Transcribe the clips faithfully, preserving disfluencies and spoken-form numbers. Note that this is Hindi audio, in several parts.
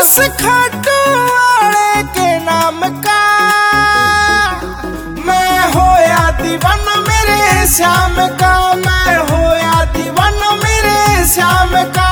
उस खाटू वाले के नाम का मैं होया दीवाना मेरे श्याम का, मैं होया दीवाना मेरे श्याम का।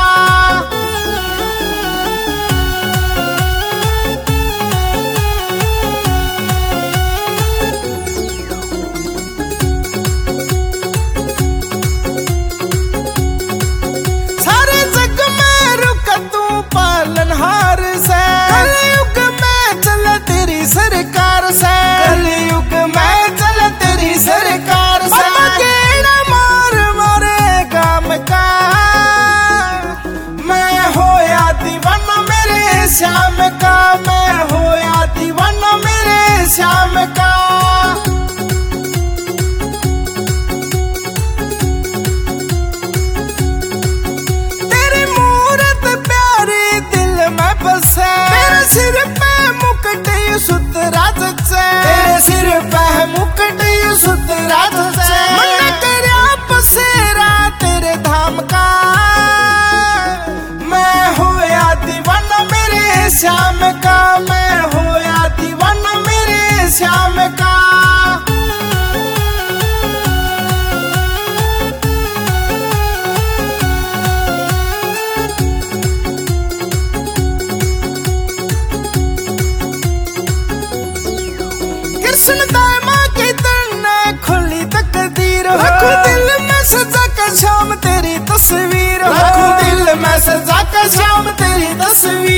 सारे जग में रुक तू पालनहार से, कलयुग में चल तेरी सरकार से, कलयुग में चल तेरी सरकार से। गेड़ा मार मारे गाम का मैं होया दीवाना मेरे श्याम का, मैं होया दीवाना मेरे श्याम का। तेरी मूरत प्यारी दिल में बसे, तेरे सिर पे मुकुट सुतराज से, तेरे सिर पे मुकुट सुतराज से। मन तेरा बसेरा तेरे धाम का मैं होया दीवाना मेरे श्याम का, मैं होया दीवाना मेरे श्याम का। कृष्ण दामा की तरह खुली तकदीर, रखो दिल में सजा कर श्याम तेरी तस्वीर, रखो दिल में सजा कर श्याम तेरी तस्वीर।